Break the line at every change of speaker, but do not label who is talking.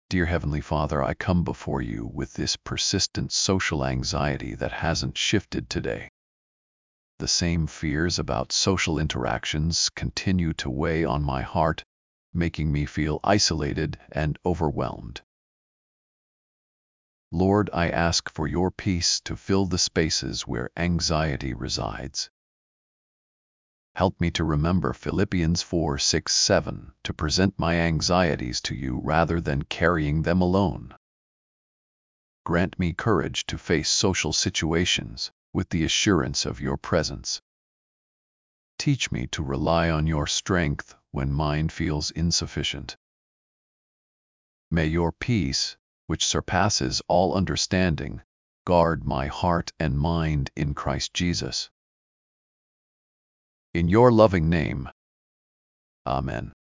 Dear Heavenly Father, I come before you with this persistent social anxiety that hasn't shifted today. The same fears about social interactions continue to weigh on my heart, making me feel isolated and overwhelmed. Lord, I ask for your peace to fill the spaces where anxiety resides. Help me to remember Philippians 4:6-7, to present my anxieties to you rather than carrying them alone. Grant me courage to face social situations with the assurance of your presence. Teach me to rely on your strength when mine feels insufficient. May your peace, which surpasses all understanding, guard my heart and mind in Christ Jesus. In your loving name. Amen.